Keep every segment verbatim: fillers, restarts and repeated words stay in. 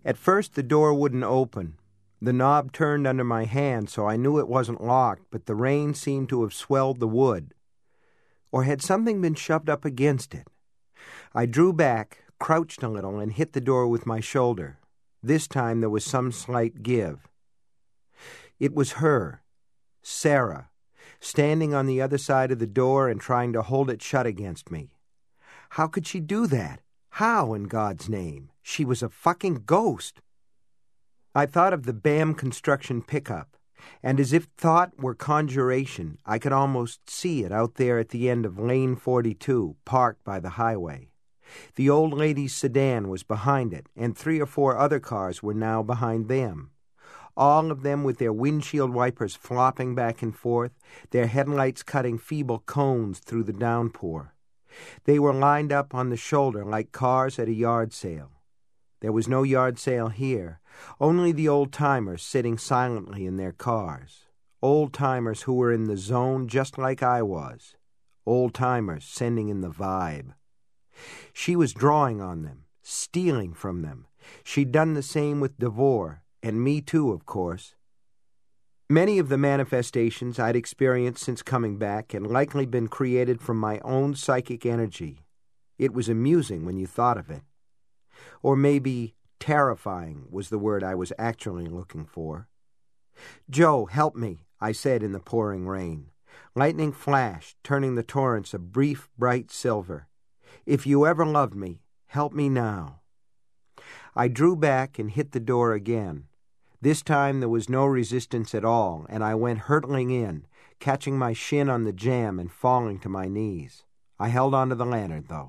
At first the door wouldn't open. The knob turned under my hand, so I knew it wasn't locked, but the rain seemed to have swelled the wood. Or had something been shoved up against it? I drew back, crouched a little, and hit the door with my shoulder. This time there was some slight give. It was her, Sarah, standing on the other side of the door and trying to hold it shut against me. How could she do that? How, in God's name? She was a fucking ghost. I thought of the B A M construction pickup, and as if thought were conjuration, I could almost see it out there at the end of Lane forty-two, parked by the highway. The old lady's sedan was behind it, and three or four other cars were now behind them. All of them with their windshield wipers flopping back and forth, their headlights cutting feeble cones through the downpour. They were lined up on the shoulder like cars at a yard sale. There was no yard sale here, only the old-timers sitting silently in their cars. Old-timers who were in the zone just like I was. Old-timers sending in the vibe. She was drawing on them, stealing from them. She'd done the same with Devore, and me too, of course. Many of the manifestations I'd experienced since coming back had likely been created from my own psychic energy. It was amusing when you thought of it. Or maybe terrifying was the word I was actually looking for. "Joe, help me," I said in the pouring rain. Lightning flashed, turning the torrents a brief, bright silver. "If you ever loved me, help me now." I drew back and hit the door again. This time there was no resistance at all, and I went hurtling in, catching my shin on the jamb and falling to my knees. I held onto the lantern, though.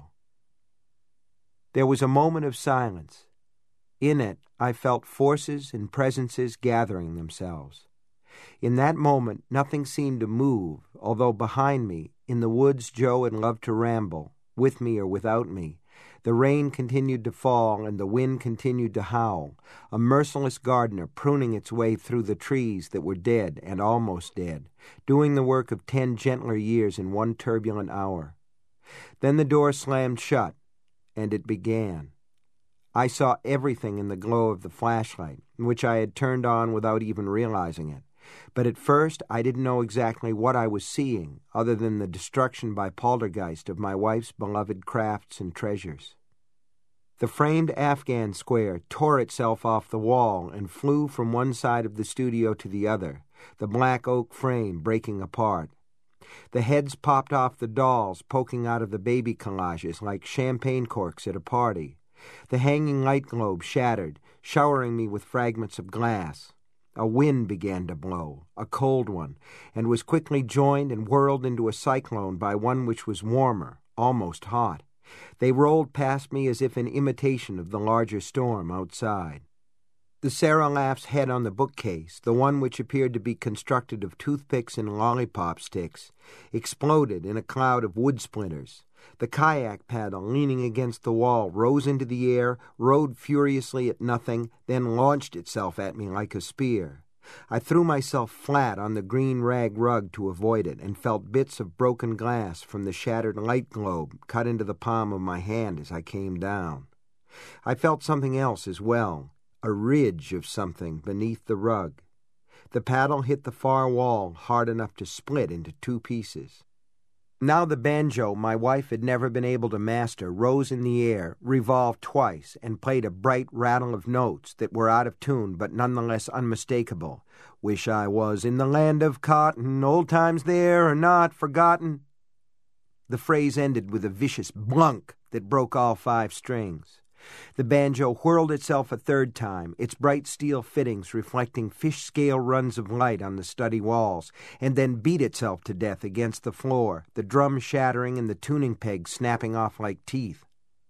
There was a moment of silence. In it, I felt forces and presences gathering themselves. In that moment, nothing seemed to move, although behind me, in the woods Joe had loved to ramble, with me or without me, the rain continued to fall and the wind continued to howl, a merciless gardener pruning its way through the trees that were dead and almost dead, doing the work of ten gentler years in one turbulent hour. Then the door slammed shut, and it began. I saw everything in the glow of the flashlight, which I had turned on without even realizing it. But at first I didn't know exactly what I was seeing, other than the destruction by poltergeist of my wife's beloved crafts and treasures. The framed Afghan square tore itself off the wall and flew from one side of the studio to the other, the black oak frame breaking apart. The heads popped off the dolls, poking out of the baby collages like champagne corks at a party. The hanging light globe shattered, showering me with fragments of glass. A wind began to blow, a cold one, and was quickly joined and whirled into a cyclone by one which was warmer, almost hot. They rolled past me as if in imitation of the larger storm outside. The Sarah Laugh's head on the bookcase, the one which appeared to be constructed of toothpicks and lollipop sticks, exploded in a cloud of wood splinters. The kayak paddle, leaning against the wall, rose into the air, rode furiously at nothing, then launched itself at me like a spear. I threw myself flat on the green rag rug to avoid it, and felt bits of broken glass from the shattered light globe cut into the palm of my hand as I came down. I felt something else as well. A ridge of something beneath the rug. The paddle hit the far wall hard enough to split into two pieces. Now the banjo my wife had never been able to master rose in the air, revolved twice, and played a bright rattle of notes that were out of tune but nonetheless unmistakable. "Wish I was in the land of cotton, old times there are not forgotten." The phrase ended with a vicious blunk that broke all five strings. The banjo whirled itself a third time, its bright steel fittings reflecting fish-scale runs of light on the study walls, and then beat itself to death against the floor, the drum shattering and the tuning pegs snapping off like teeth.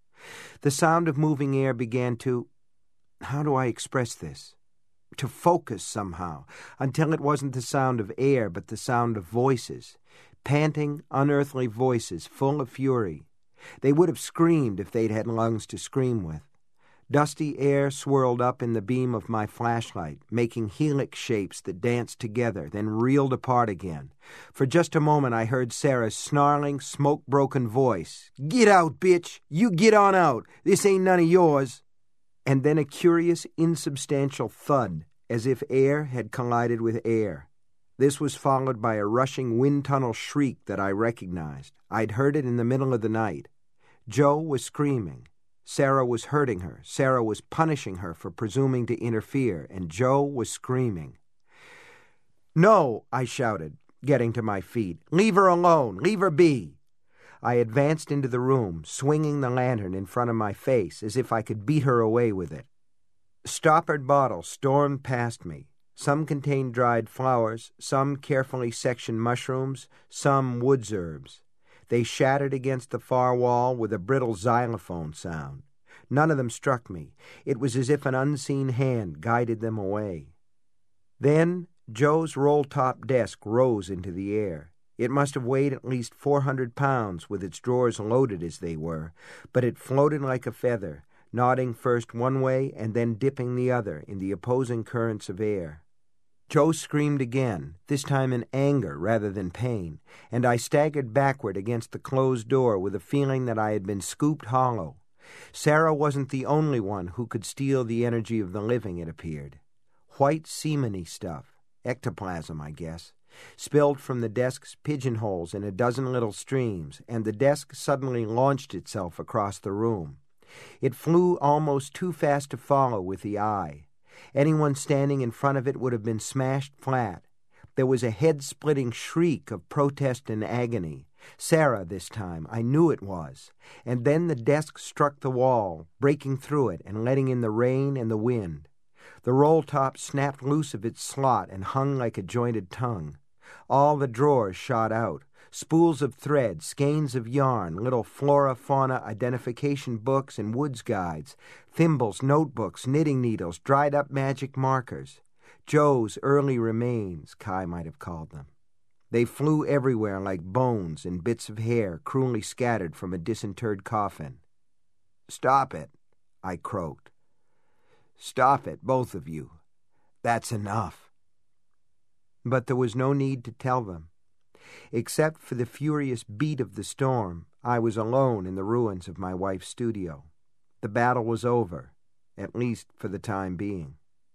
The sound of moving air began to... how do I express this? To focus somehow, until it wasn't the sound of air but the sound of voices, panting, unearthly voices full of fury. They would have screamed if they'd had lungs to scream with. Dusty air swirled up in the beam of my flashlight, making helix shapes that danced together, then reeled apart again. For just a moment I heard Sarah's snarling, smoke-broken voice. "Get out, bitch! You get on out! This ain't none of yours!" and then a curious, insubstantial thud, as if air had collided with air. This was followed by a rushing wind tunnel shriek that I recognized. I'd heard it in the middle of the night. Joe was screaming. Sarah was hurting her. Sarah was punishing her for presuming to interfere, and Joe was screaming. "No," I shouted, getting to my feet. "Leave her alone. Leave her be." I advanced into the room, swinging the lantern in front of my face as if I could beat her away with it. Stoppered bottles stormed past me. Some contained dried flowers, some carefully sectioned mushrooms, some woods herbs. They shattered against the far wall with a brittle xylophone sound. None of them struck me. It was as if an unseen hand guided them away. Then Joe's roll-top desk rose into the air. It must have weighed at least four hundred pounds with its drawers loaded as they were, but it floated like a feather, nodding first one way and then dipping the other in the opposing currents of air. Joe screamed again, this time in anger rather than pain, and I staggered backward against the closed door with a feeling that I had been scooped hollow. Sarah wasn't the only one who could steal the energy of the living, it appeared. White semeny stuff, ectoplasm, I guess, spilled from the desk's pigeonholes in a dozen little streams, and the desk suddenly launched itself across the room. It flew almost too fast to follow with the eye. Anyone standing in front of it would have been smashed flat. There was a head-splitting shriek of protest and agony. Sarah, this time, I knew it was. And then the desk struck the wall, breaking through it and letting in the rain and the wind. The roll-top snapped loose of its slot and hung like a jointed tongue. All the drawers shot out. Spools of thread, skeins of yarn, little flora-fauna identification books and woods guides, thimbles, notebooks, knitting needles, dried-up magic markers. Joe's early remains, Kai might have called them. They flew everywhere like bones and bits of hair cruelly scattered from a disinterred coffin. "Stop it," I croaked. "Stop it, both of you. That's enough." But there was no need to tell them. Except for the furious beat of the storm, I was alone in the ruins of my wife's studio. The battle was over, at least for the time being.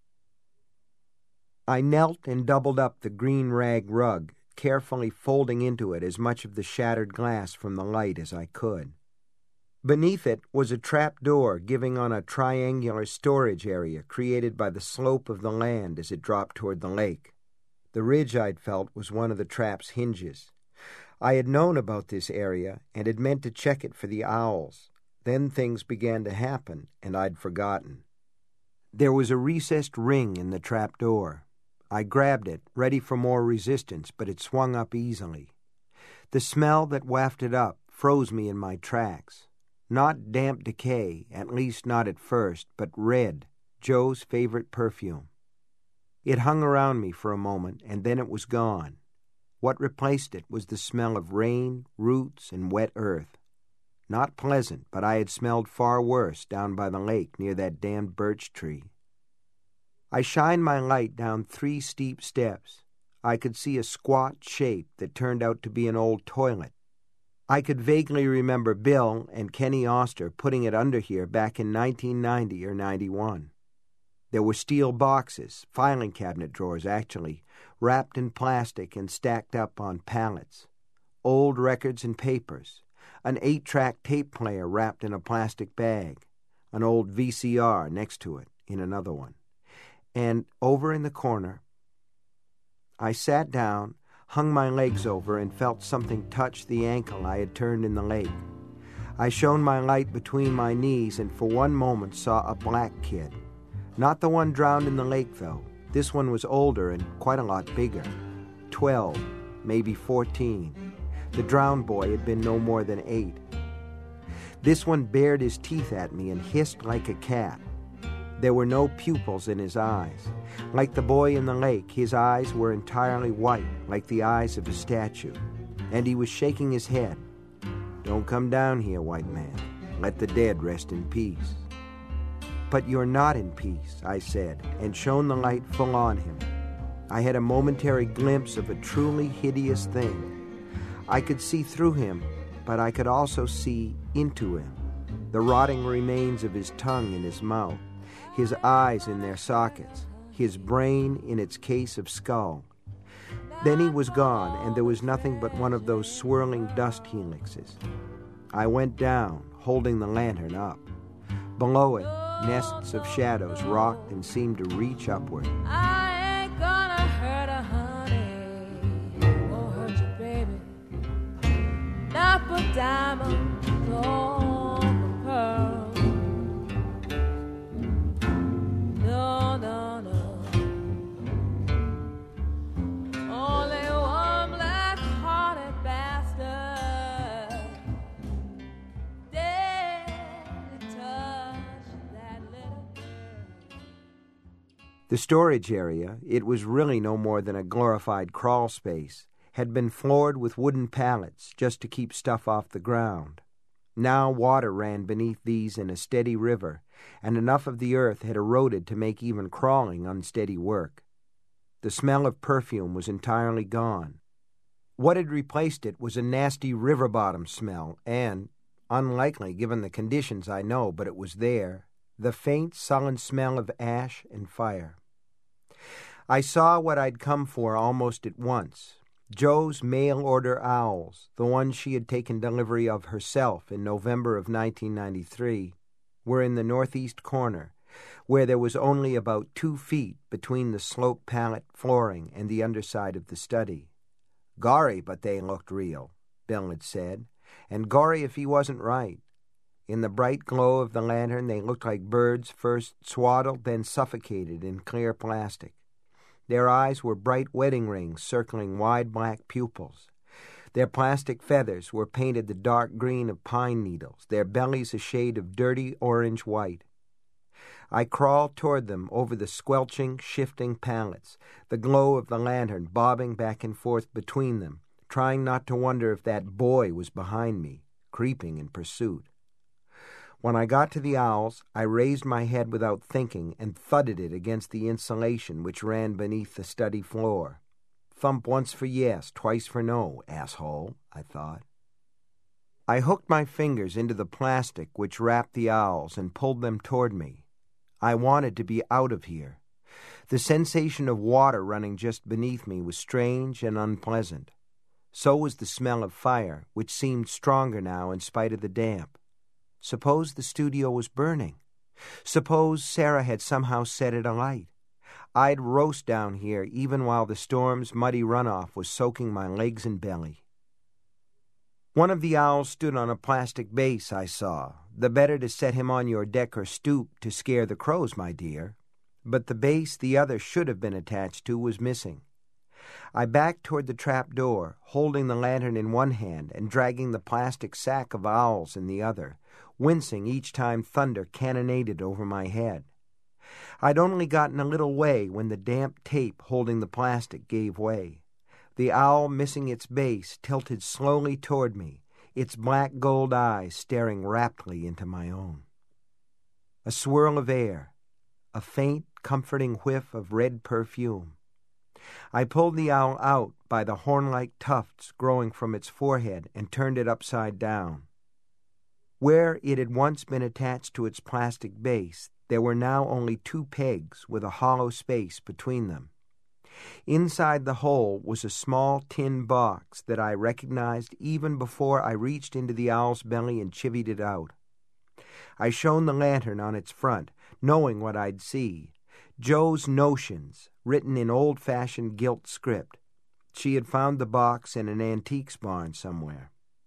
I knelt and doubled up the green rag rug, carefully folding into it as much of the shattered glass from the light as I could. Beneath it was a trap door giving on a triangular storage area created by the slope of the land as it dropped toward the lake. The ridge I'd felt was one of the trap's hinges. I had known about this area and had meant to check it for the owls. Then things began to happen, and I'd forgotten. There was a recessed ring in the trap door. I grabbed it, ready for more resistance, but it swung up easily. The smell that wafted up froze me in my tracks. Not damp decay, at least not at first, but red, Joe's favorite perfume. It hung around me for a moment, and then it was gone. What replaced it was the smell of rain, roots, and wet earth. Not pleasant, but I had smelled far worse down by the lake near that damned birch tree. I shined my light down three steep steps. I could see a squat shape that turned out to be an old toilet. I could vaguely remember Bill and Kenny Oster putting it under here back in nineteen ninety or ninety-one. There were steel boxes, filing cabinet drawers actually, wrapped in plastic and stacked up on pallets. Old records and papers. An eight-track tape player wrapped in a plastic bag. An old V C R next to it in another one. And over in the corner, I sat down, hung my legs over, and felt something touch the ankle I had turned in the lake. I shone my light between my knees and for one moment saw a black kid. Not the one drowned in the lake, though. This one was older and quite a lot bigger. Twelve, maybe fourteen. The drowned boy had been no more than eight. This one bared his teeth at me and hissed like a cat. There were no pupils in his eyes. Like the boy in the lake, his eyes were entirely white, like the eyes of a statue. And he was shaking his head. "Don't come down here, white man. Let the dead rest in peace." "But you're not in peace," I said, and shone the light full on him. I had a momentary glimpse of a truly hideous thing. I could see through him, but I could also see into him. The rotting remains of his tongue in his mouth, his eyes in their sockets, his brain in its case of skull. Then he was gone, and there was nothing but one of those swirling dust helixes. I went down, holding the lantern up. Below it, nests of shadows rocked and seemed to reach upward. I ain't gonna hurt her, honey. Won't hurt you, baby. Not put diamonds on the pearl. No, no, no. Only one black-hearted bastard dared to touch that little girl. The storage area, it was really no more than a glorified crawl space, had been floored with wooden pallets just to keep stuff off the ground. Now water ran beneath these in a steady river, and enough of the earth had eroded to make even crawling unsteady work. The smell of perfume was entirely gone. What had replaced it was a nasty river bottom smell, and, unlikely given the conditions I know, but it was there, the faint, sullen smell of ash and fire. I saw what I'd come for almost at once. Joe's mail-order owls, the ones she had taken delivery of herself in November of nineteen ninety-three, were in the northeast corner, where there was only about two feet between the sloped pallet flooring and the underside of the study. Gorry, but they looked real, Bill had said, and gorry if he wasn't right. In the bright glow of the lantern they looked like birds first swaddled, then suffocated in clear plastic. Their eyes were bright wedding rings circling wide black pupils. Their plastic feathers were painted the dark green of pine needles, their bellies a shade of dirty orange-white. I crawled toward them over the squelching, shifting pallets, the glow of the lantern bobbing back and forth between them, trying not to wonder if that boy was behind me, creeping in pursuit. When I got to the owls, I raised my head without thinking and thudded it against the insulation which ran beneath the study floor. Thump once for yes, twice for no, asshole, I thought. I hooked my fingers into the plastic which wrapped the owls and pulled them toward me. I wanted to be out of here. The sensation of water running just beneath me was strange and unpleasant. So was the smell of fire, which seemed stronger now in spite of the damp. Suppose the studio was burning. Suppose Sarah had somehow set it alight. I'd roast down here even while the storm's muddy runoff was soaking my legs and belly. One of the owls stood on a plastic base, I saw. The better to set him on your deck or stoop to scare the crows, my dear. But the base the other should have been attached to was missing. I backed toward the trap door, holding the lantern in one hand and dragging the plastic sack of owls in the other, wincing each time thunder cannonaded over my head. I'd only gotten a little way when the damp tape holding the plastic gave way. The owl, missing its base, tilted slowly toward me, its black gold eyes staring raptly into my own. A swirl of air, a faint, comforting whiff of red perfume. I pulled the owl out by the horn-like tufts growing from its forehead and turned it upside down. Where it had once been attached to its plastic base, there were now only two pegs with a hollow space between them. Inside the hole was a small tin box that I recognized even before I reached into the owl's belly and chivied it out. I shone the lantern on its front, knowing what I'd see. Joe's Notions, written in old-fashioned gilt script. She had found the box in an antiques barn somewhere.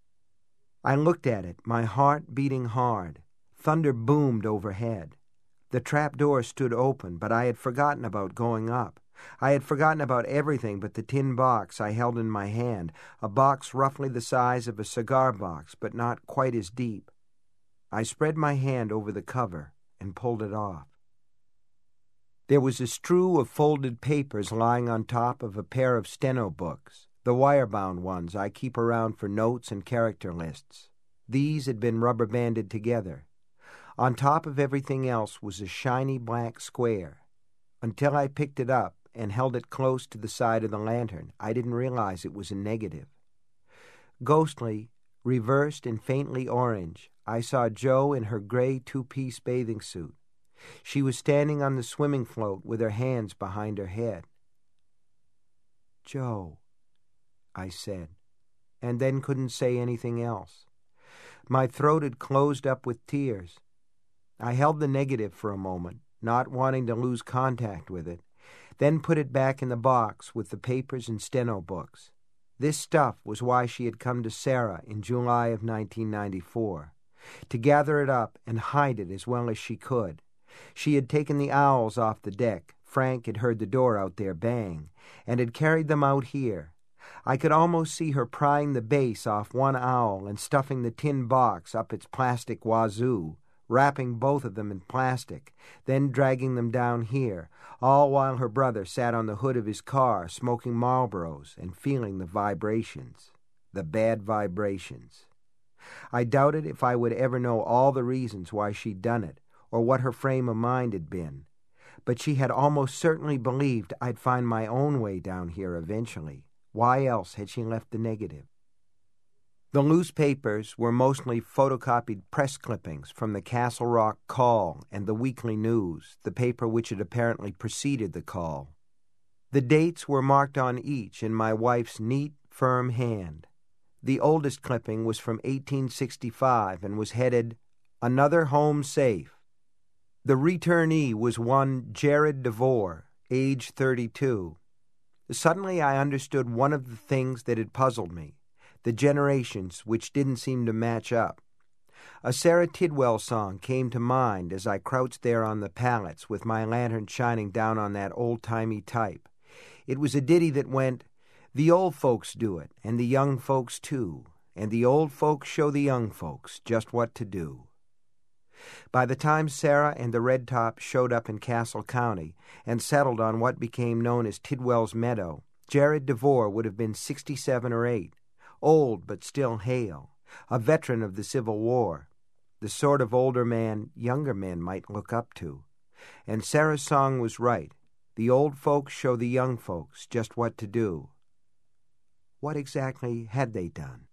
I looked at it, my heart beating hard. Thunder boomed overhead. The trap door stood open, but I had forgotten about going up. I had forgotten about everything but the tin box I held in my hand, a box roughly the size of a cigar box, but not quite as deep. I spread my hand over the cover and pulled it off. There was a strew of folded papers lying on top of a pair of steno books, the wire-bound ones I keep around for notes and character lists. These had been rubber-banded together. On top of everything else was a shiny black square. Until I picked it up and held it close to the side of the lantern, I didn't realize it was a negative. Ghostly, reversed and faintly orange, I saw Jo in her gray two-piece bathing suit. She was standing on the swimming float with her hands behind her head. "Joe," I said, and then couldn't say anything else. My throat had closed up with tears. I held the negative for a moment, not wanting to lose contact with it, then put it back in the box with the papers and steno books. This stuff was why she had come to Sarah in July of nineteen ninety-four, to gather it up and hide it as well as she could. She had taken the owls off the deck. Frank had heard the door out there bang, and had carried them out here. I could almost see her prying the base off one owl and stuffing the tin box up its plastic wazoo, wrapping both of them in plastic, then dragging them down here, all while her brother sat on the hood of his car smoking Marlboros and feeling the vibrations, the bad vibrations. I doubted if I would ever know all the reasons why she'd done it, or what her frame of mind had been, but she had almost certainly believed I'd find my own way down here eventually. Why else had she left the negative? The loose papers were mostly photocopied press clippings from the Castle Rock Call and the Weekly News, the paper which had apparently preceded the Call. The dates were marked on each in my wife's neat, firm hand. The oldest clipping was from eighteen sixty-five and was headed, "Another Home Safe." The returnee was one Jared DeVore, age thirty-two. Suddenly I understood one of the things that had puzzled me, the generations which didn't seem to match up. A Sarah Tidwell song came to mind as I crouched there on the pallets with my lantern shining down on that old-timey type. It was a ditty that went, "The old folks do it, and the young folks too, and the old folks show the young folks just what to do." By the time Sarah and the Red Tops showed up in Castle County and settled on what became known as Tidwell's Meadow, Jared DeVore would have been sixty-seven or eight, old but still hale, a veteran of the Civil War, the sort of older man younger men might look up to. And Sarah's song was right. The old folks show the young folks just what to do. What exactly had they done?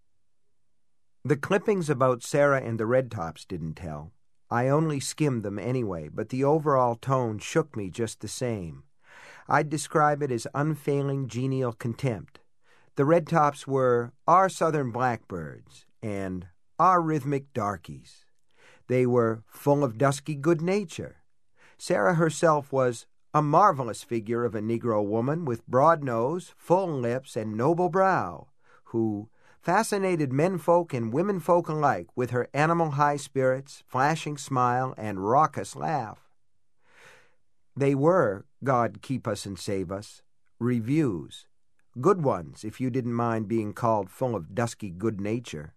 The clippings about Sarah and the Red Tops didn't tell. I only skimmed them anyway, but the overall tone shook me just the same. I'd describe it as unfailing genial contempt. The Red Tops were our Southern blackbirds and our rhythmic darkies. They were full of dusky good nature. Sarah herself was a marvelous figure of a Negro woman with broad nose, full lips, and noble brow, who fascinated menfolk and womenfolk alike with her animal high spirits, flashing smile, and raucous laugh. They were, God keep us and save us, reviews. Good ones, if you didn't mind being called full of dusky good nature.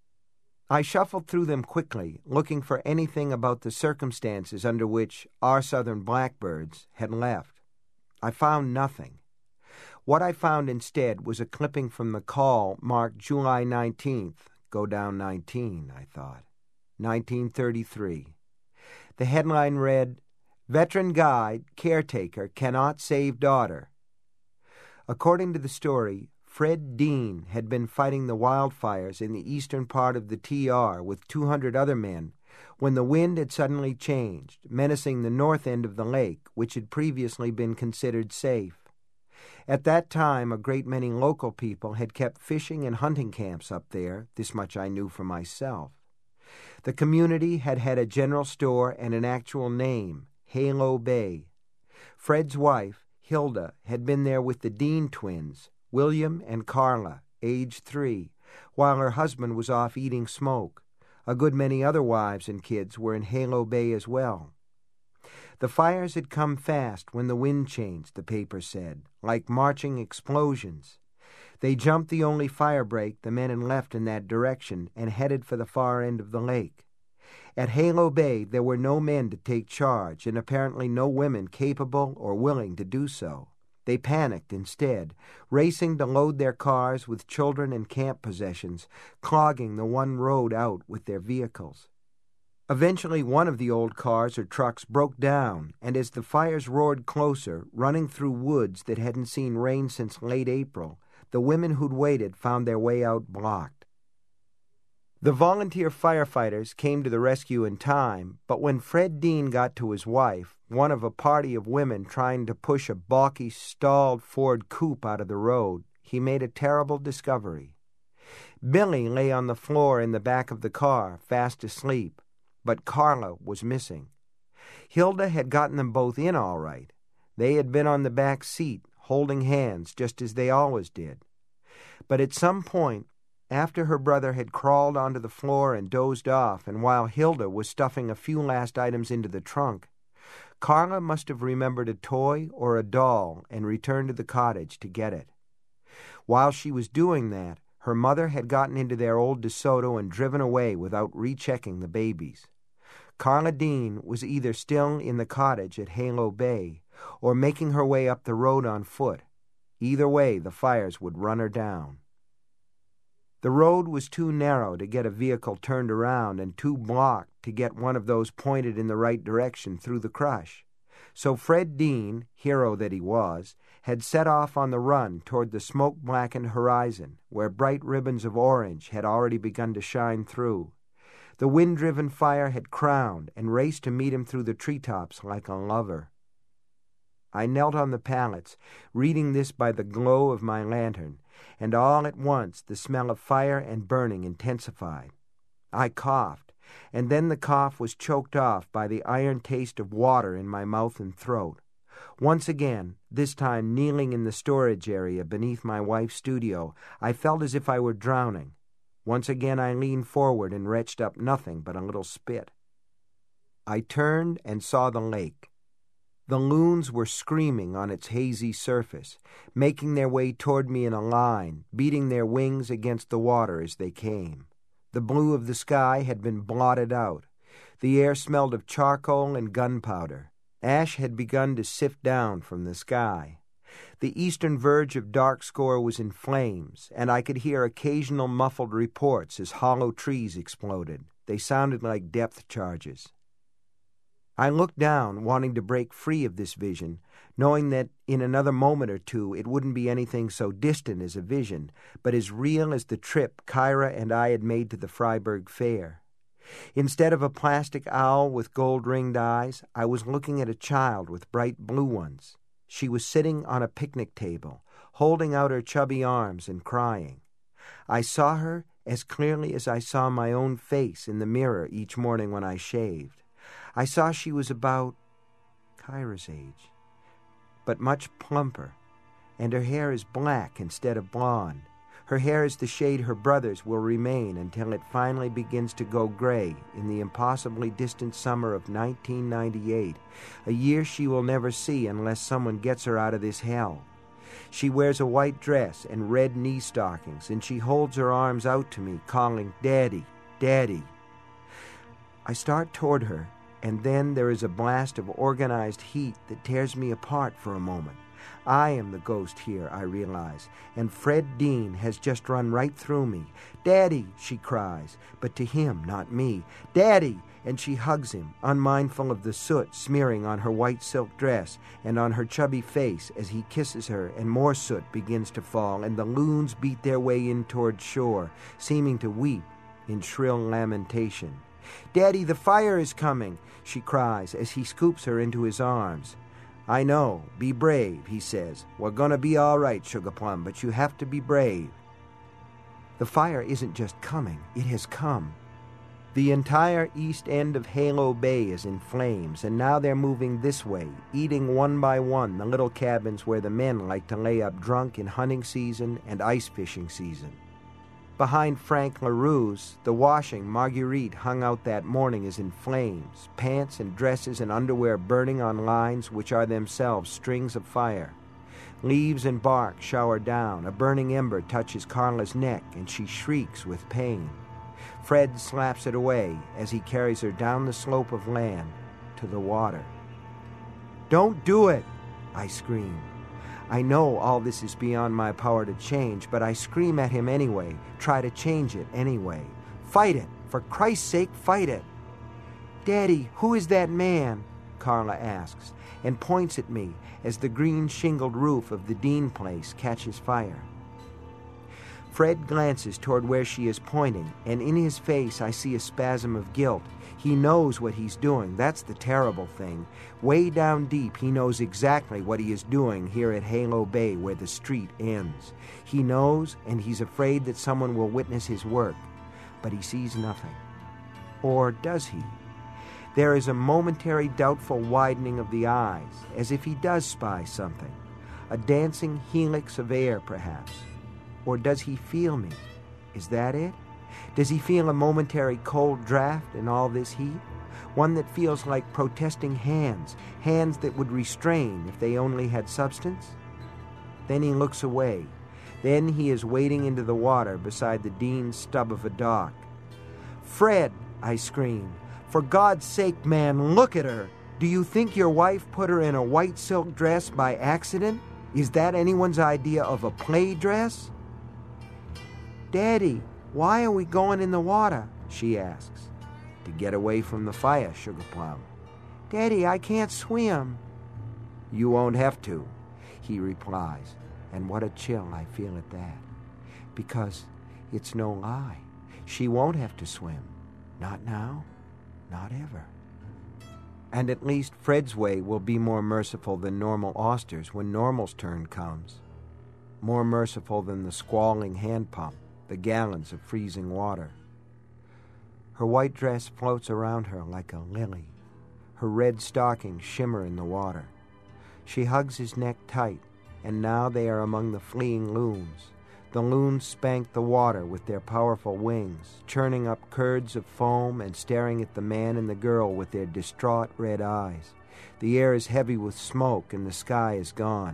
I shuffled through them quickly, looking for anything about the circumstances under which our Southern blackbirds had left. I found nothing. What I found instead was a clipping from the Call marked July nineteenth. Go down nineteen, I thought. nineteen thirty-three. The headline read, "Veteran Guide, Caretaker Cannot Save Daughter." According to the story, Fred Dean had been fighting the wildfires in the eastern part of the T R with two hundred other men when the wind had suddenly changed, menacing the north end of the lake, which had previously been considered safe. At that time, a great many local people had kept fishing and hunting camps up there. This much I knew for myself. The community had had a general store and an actual name, Halo Bay. Fred's wife, Hilda, had been there with the Dean twins, William and Carla, age three, while her husband was off eating smoke. A good many other wives and kids were in Halo Bay as well. The fires had come fast when the wind changed, the paper said, like marching explosions. They jumped the only fire break the men had left in that direction and headed for the far end of the lake. At Halo Bay there were no men to take charge and apparently no women capable or willing to do so. They panicked instead, racing to load their cars with children and camp possessions, clogging the one road out with their vehicles. Eventually one of the old cars or trucks broke down, and as the fires roared closer, running through woods that hadn't seen rain since late April, the women who'd waited found their way out blocked. The volunteer firefighters came to the rescue in time, but when Fred Dean got to his wife, one of a party of women trying to push a balky, stalled Ford coupe out of the road, he made a terrible discovery. Billy lay on the floor in the back of the car, fast asleep, but Carla was missing. Hilda had gotten them both in all right. They had been on the back seat, holding hands, just as they always did. But at some point, after her brother had crawled onto the floor and dozed off, and while Hilda was stuffing a few last items into the trunk, Carla must have remembered a toy or a doll and returned to the cottage to get it. While she was doing that, her mother had gotten into their old DeSoto and driven away without rechecking the babies. Carla Dean was either still in the cottage at Halo Bay or making her way up the road on foot. Either way, the fires would run her down. The road was too narrow to get a vehicle turned around and too blocked to get one of those pointed in the right direction through the crush. So Fred Dean, hero that he was, had set off on the run toward the smoke-blackened horizon, where bright ribbons of orange had already begun to shine through. The wind-driven fire had crowned and raced to meet him through the treetops like a lover. I knelt on the pallets, reading this by the glow of my lantern, and all at once the smell of fire and burning intensified. I coughed, and then the cough was choked off by the iron taste of water in my mouth and throat. Once again, this time kneeling in the storage area beneath my wife's studio, I felt as if I were drowning. Once again I leaned forward and retched up nothing but a little spit. I turned and saw the lake. The loons were screaming on its hazy surface, making their way toward me in a line, beating their wings against the water as they came. The blue of the sky had been blotted out. The air smelled of charcoal and gunpowder. Ash had begun to sift down from the sky. The eastern verge of Darkscore was in flames, and I could hear occasional muffled reports as hollow trees exploded. They sounded like depth charges. I looked down, wanting to break free of this vision, knowing that in another moment or two it wouldn't be anything so distant as a vision, but as real as the trip Kyra and I had made to the Freiburg Fair. Instead of a plastic owl with gold-ringed eyes, I was looking at a child with bright blue ones. She was sitting on a picnic table, holding out her chubby arms and crying. I saw her as clearly as I saw my own face in the mirror each morning when I shaved. I saw she was about Kyra's age, but much plumper, and her hair is black instead of blonde. Her hair is the shade her brother's will remain until it finally begins to go gray in the impossibly distant summer of nineteen ninety-eight, a year she will never see unless someone gets her out of this hell. She wears a white dress and red knee stockings, and she holds her arms out to me, calling, "Daddy, Daddy." I start toward her, and then there is a blast of organized heat that tears me apart for a moment. I am the ghost here, I realize, and Fred Dean has just run right through me. "Daddy," she cries, but to him, not me. "Daddy!" And she hugs him, unmindful of the soot smearing on her white silk dress and on her chubby face as he kisses her, and more soot begins to fall, and the loons beat their way in toward shore, seeming to weep in shrill lamentation. "Daddy, the fire is coming," she cries as he scoops her into his arms. "I know. Be brave," he says. "We're gonna be all right, Sugar Plum, but you have to be brave." The fire isn't just coming, it has come. The entire east end of Halo Bay is in flames, and now they're moving this way, eating one by one the little cabins where the men like to lay up drunk in hunting season and ice fishing season. Behind Frank LaRue's, the washing Marguerite hung out that morning is in flames, pants and dresses and underwear burning on lines which are themselves strings of fire. Leaves and bark shower down, a burning ember touches Carla's neck, and she shrieks with pain. Fred slaps it away as he carries her down the slope of land to the water. "Don't do it!" I scream. I know all this is beyond my power to change, but I scream at him anyway, try to change it anyway. "Fight it! For Christ's sake, fight it!" "Daddy, who is that man?" Carla asks, and points at me as the green shingled roof of the Dean place catches fire. Fred glances toward where she is pointing, and in his face I see a spasm of guilt. He knows what he's doing. That's the terrible thing. Way down deep, he knows exactly what he is doing here at Halo Bay, where the street ends. He knows, and he's afraid that someone will witness his work. But he sees nothing. Or does he? There is a momentary doubtful widening of the eyes, as if he does spy something. A dancing helix of air, perhaps. Or does he feel me? Is that it? Does he feel a momentary cold draft in all this heat? One that feels like protesting hands, hands that would restrain if they only had substance? Then he looks away. Then he is wading into the water beside the Dean's stub of a dock. "Fred," I scream, "for God's sake, man, look at her. Do you think your wife put her in a white silk dress by accident? Is that anyone's idea of a play dress?" "Daddy, why are we going in the water?" she asks. "To get away from the fire, Sugar Plum." "Daddy, I can't swim." "You won't have to," he replies, and what a chill I feel at that. Because it's no lie. She won't have to swim. Not now, not ever. And at least Fred's way will be more merciful than normal Auster's when normal's turn comes. More merciful than the squalling hand pump, the gallons of freezing water. Her white dress floats around her like a lily. Her red stockings shimmer in the water. She hugs his neck tight, and now they are among the fleeing loons. The loons spank the water with their powerful wings, churning up curds of foam and staring at the man and the girl with their distraught red eyes. The air is heavy with smoke, and the sky is gone.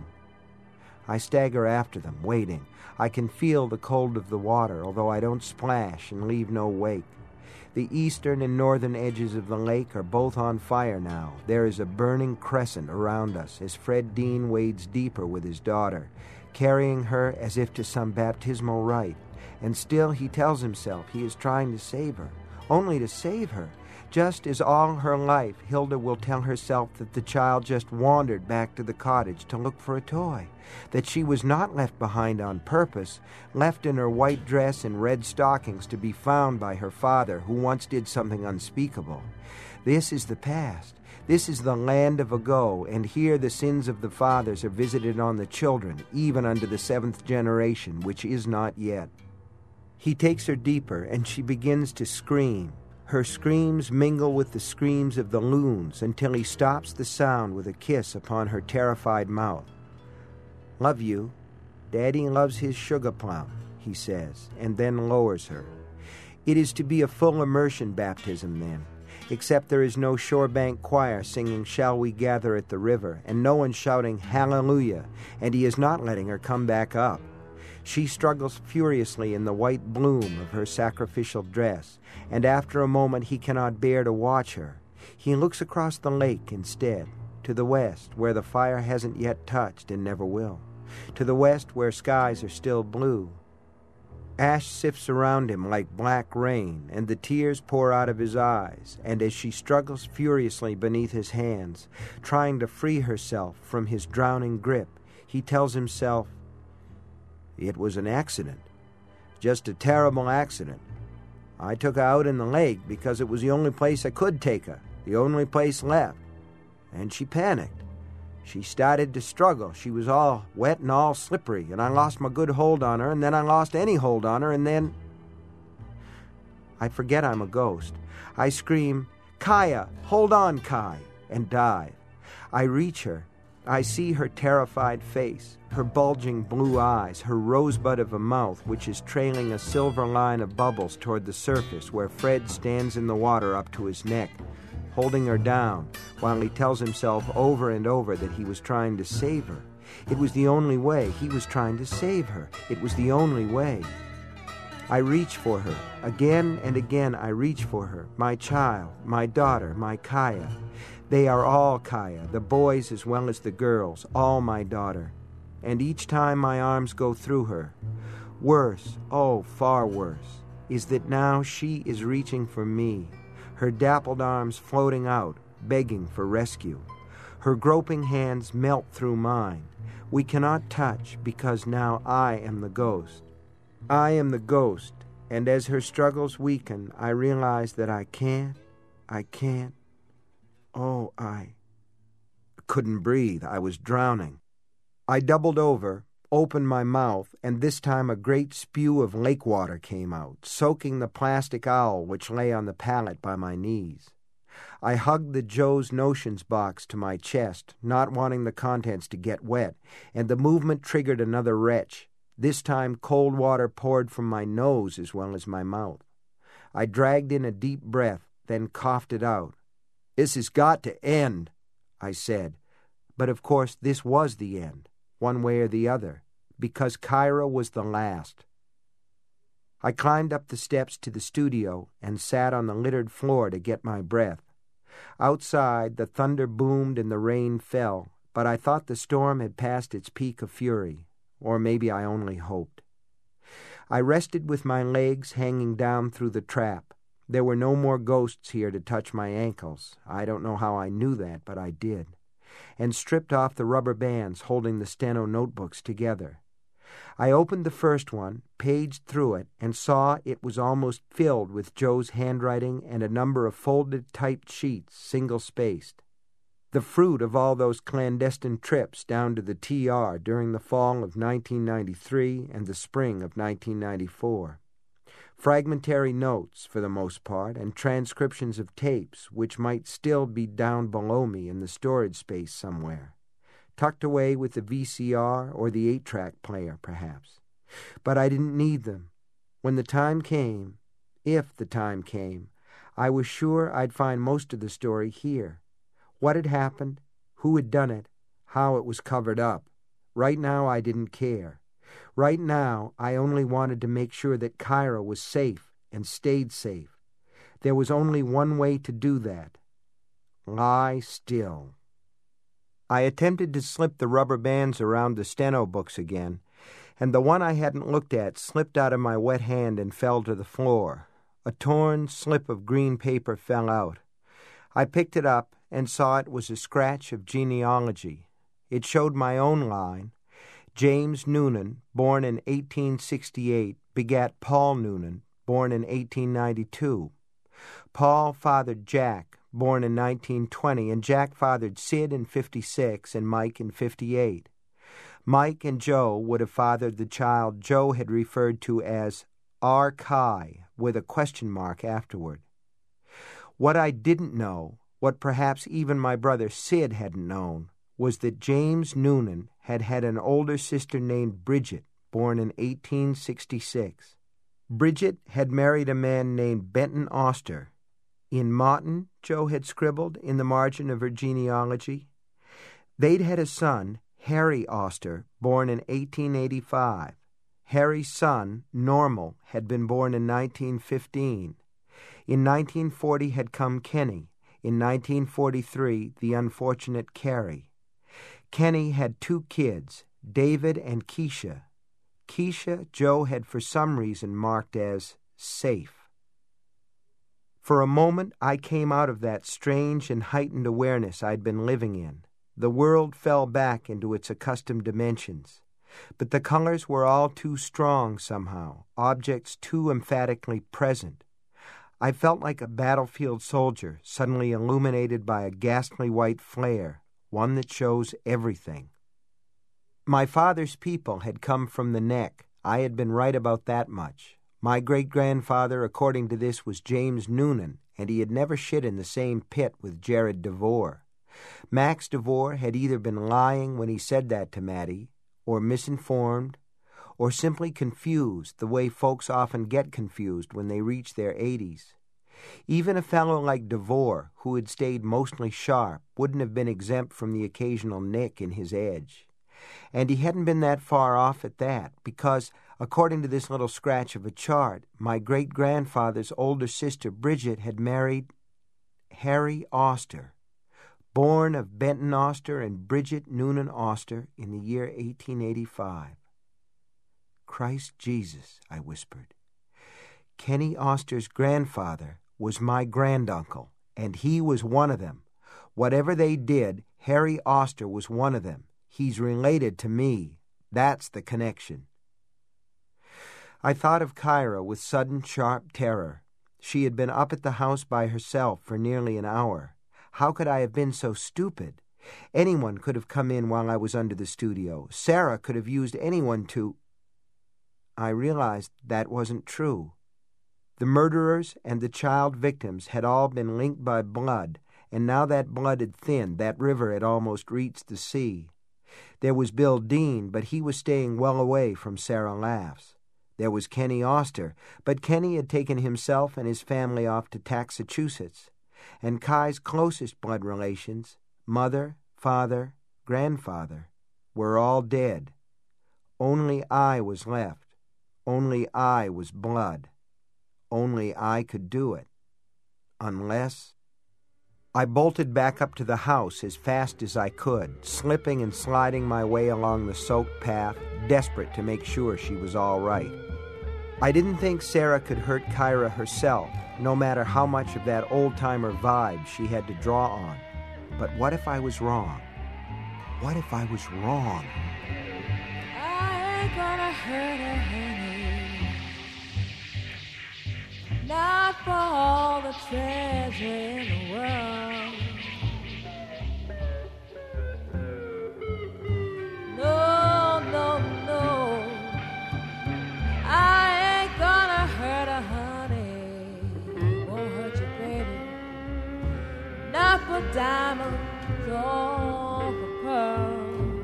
I stagger after them, waiting. I can feel the cold of the water, although I don't splash and leave no wake. The eastern and northern edges of the lake are both on fire now. There is a burning crescent around us as Fred Dean wades deeper with his daughter, carrying her as if to some baptismal rite. And still he tells himself he is trying to save her, only to save her. Just as all her life, Hilda will tell herself that the child just wandered back to the cottage to look for a toy, that she was not left behind on purpose, left in her white dress and red stockings to be found by her father, who once did something unspeakable. This is the past. This is the land of ago, and here the sins of the fathers are visited on the children, even unto the seventh generation, which is not yet. He takes her deeper, and she begins to scream. Her screams mingle with the screams of the loons until he stops the sound with a kiss upon her terrified mouth. "Love you. Daddy loves his Sugar Plum," he says, and then lowers her. It is to be a full immersion baptism then, except there is no shorebank choir singing "Shall We Gather at the River," and no one shouting "Hallelujah," and he is not letting her come back up. She struggles furiously in the white bloom of her sacrificial dress, and after a moment he cannot bear to watch her. He looks across the lake instead, to the west, where the fire hasn't yet touched and never will, to the west where skies are still blue. Ash sifts around him like black rain, and the tears pour out of his eyes, and as she struggles furiously beneath his hands, trying to free herself from his drowning grip, he tells himself, "It was an accident. Just a terrible accident. I took her out in the lake because it was the only place I could take her, the only place left. And she panicked. She started to struggle. She was all wet and all slippery, and I lost my good hold on her, and then I lost any hold on her, and then..." I forget I'm a ghost. I scream, "Kaya, hold on, Kai," and dive. I reach her. I see her terrified face, her bulging blue eyes, her rosebud of a mouth which is trailing a silver line of bubbles toward the surface where Fred stands in the water up to his neck, holding her down while he tells himself over and over that he was trying to save her. It was the only way. He was trying to save her. It was the only way. I reach for her. Again and again I reach for her. My child, my daughter, my Kaya. They are all Kaya, the boys as well as the girls, all my daughter. And each time my arms go through her, worse, oh, far worse, is that now she is reaching for me, her dappled arms floating out, begging for rescue. Her groping hands melt through mine. We cannot touch because now I am the ghost. I am the ghost, and as her struggles weaken, I realize that I can't, I can't, oh, I couldn't breathe. I was drowning. I doubled over, opened my mouth, and this time a great spew of lake water came out, soaking the plastic owl which lay on the pallet by my knees. I hugged the Joe's Notions box to my chest, not wanting the contents to get wet, and the movement triggered another retch. This time cold water poured from my nose as well as my mouth. I dragged in a deep breath, then coughed it out. "This has got to end," I said. But of course this was the end, one way or the other, because Kyra was the last. I climbed up the steps to the studio and sat on the littered floor to get my breath. Outside, the thunder boomed and the rain fell, but I thought the storm had passed its peak of fury, or maybe I only hoped. I rested with my legs hanging down through the trap. There were no more ghosts here to touch my ankles. I don't know how I knew that, but I did. And stripped off the rubber bands holding the steno notebooks together. I opened the first one, paged through it, and saw it was almost filled with Joe's handwriting and a number of folded typed sheets, single-spaced. The fruit of all those clandestine trips down to the T R during the fall of nineteen ninety-three and the spring of nineteen ninety-four. Fragmentary notes, for the most part, and transcriptions of tapes which might still be down below me in the storage space somewhere, tucked away with the V C R or the eight-track player, perhaps. But I didn't need them. When the time came, if the time came, I was sure I'd find most of the story here. What had happened, who had done it, how it was covered up. Right now I didn't care. Right now I only wanted to make sure that Kyra was safe and stayed safe. There was only one way to do that. Lie still. I attempted to slip the rubber bands around the steno books again, and the one I hadn't looked at slipped out of my wet hand and fell to the floor. A torn slip of green paper fell out. I picked it up and saw it was a scratch of genealogy. It showed my own line. James Noonan, born in eighteen sixty-eight, begat Paul Noonan, born in eighteen ninety-two. Paul fathered Jack, born in nineteen twenty, and Jack fathered Sid in fifty-six and Mike in fifty-eight. Mike and Joe would have fathered the child Joe had referred to as R. Kai, with a question mark afterward. What I didn't know, what perhaps even my brother Sid hadn't known, was that James Noonan had had an older sister named Bridget, born in eighteen sixty-six. Bridget had married a man named Benton Oster. In Moughton, Joe had scribbled in the margin of her genealogy. They'd had a son, Harry Oster, born in eighteen eighty-five. Harry's son, Normal, had been born in nineteen fifteen. In nineteen forty had come Kenny. In nineteen forty-three, the unfortunate Carrie. Kenny had two kids, David and Keisha. Keisha, Joe had for some reason marked as safe. For a moment, I came out of that strange and heightened awareness I'd been living in. The world fell back into its accustomed dimensions. But the colors were all too strong somehow, objects too emphatically present. I felt like a battlefield soldier suddenly illuminated by a ghastly white flare, one that shows everything. My father's people had come from the Neck. I had been right about that much. My great-grandfather, according to this, was James Noonan, and he had never shit in the same pit with Jared DeVore. Max DeVore had either been lying when he said that to Mattie, or misinformed, or simply confused, the way folks often get confused when they reach their eighties. Even a fellow like DeVore, who had stayed mostly sharp, wouldn't have been exempt from the occasional nick in his edge. And he hadn't been that far off at that, because, according to this little scratch of a chart, my great-grandfather's older sister Bridget had married Harry Oster, born of Benton Oster and Bridget Noonan Oster in the year eighteen eighty-five. Christ Jesus, I whispered. Kenny Oster's grandfather was my granduncle, and he was one of them. Whatever they did, Harry Oster was one of them. He's related to me. That's the connection. I thought of Kyra with sudden, sharp terror. She had been up at the house by herself for nearly an hour. How could I have been so stupid? Anyone could have come in while I was under the studio. Sarah could have used anyone to... I realized that wasn't true. The murderers and the child victims had all been linked by blood, and now that blood had thinned, that river had almost reached the sea. There was Bill Dean, but he was staying well away from Sarah Laughs. There was Kenny Oster, but Kenny had taken himself and his family off to Taxachusetts. And Kai's closest blood relations, mother, father, grandfather, were all dead. Only I was left. Only I was blood. Only I could do it. Unless... I bolted back up to the house as fast as I could, slipping and sliding my way along the soaked path, desperate to make sure she was all right. I didn't think Sarah could hurt Kyra herself, no matter how much of that old-timer vibe she had to draw on. But what if I was wrong? What if I was wrong? I ain't gonna hurt her, honey. Not for all the treasure in the world. No, no, no. I ain't gonna hurt her, honey. Won't hurt you, baby. Not for diamonds or for pearls.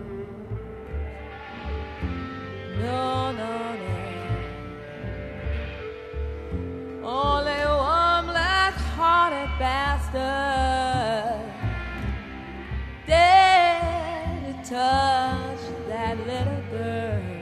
No, no, no. Only one black-hearted bastard dared to touch that little girl.